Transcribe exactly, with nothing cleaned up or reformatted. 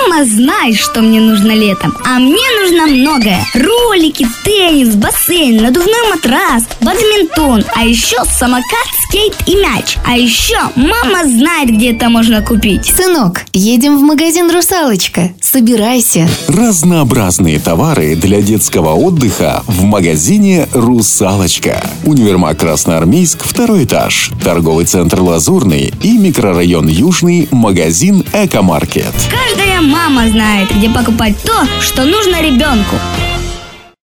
Мама знает, что мне нужно летом, а мне нужно многое. Ролики, теннис, бассейн, надувной матрас, бадминтон, а еще самокат, скейт и мяч. А еще мама знает, где это можно купить. Сынок, едем в магазин «Русалочка». Собирайся. Разнообразные товары для детского отдыха в магазине «Русалочка». Универмаг Красноармейск, второй этаж. Торговый центр «Лазурный» и микрорайон Южный, магазин «Экомаркет». Каждая мама знает, где покупать то, что нужно ребенку.